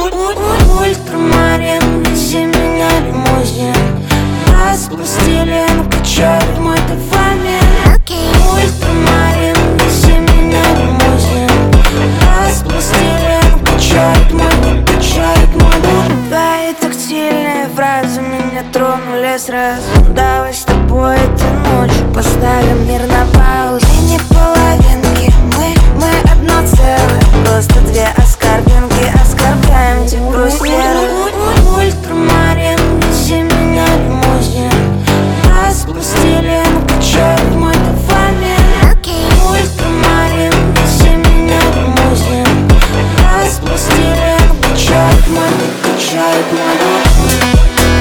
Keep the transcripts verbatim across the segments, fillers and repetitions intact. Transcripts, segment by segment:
Ультрамарин, вези меня лимузин. Раз пластилин качает мой дофамин. Ультрамарин, вези меня лимузин. Раз пластилин качает мой, качает мой дофамин. Твои тактильные фразы меня тронули сразу. Давай с тобой этой ночью поставим мир на паузу. Мы не половинки, мы, мы одно целое. Просто две оскорбинки, оскорбляем тепло серое. Ультрамарин, вези меня лимузин. Раз пластилин качает мой дофамин. Ультрамарин, вези меня лимузин. Раз пластилин качает мой, качает мой дофамин.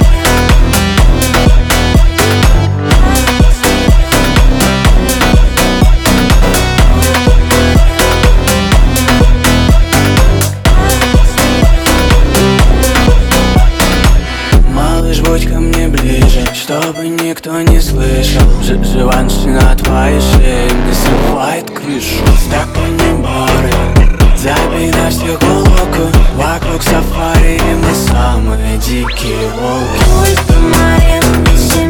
Будь ко мне ближе, чтобы никто не слышал. Ж Живанши на твоей шее не срывает крышу. Стаканы море, забей на всех улоку. Вокруг сафари, и мы самые дикие волки. Ультрамарин, вези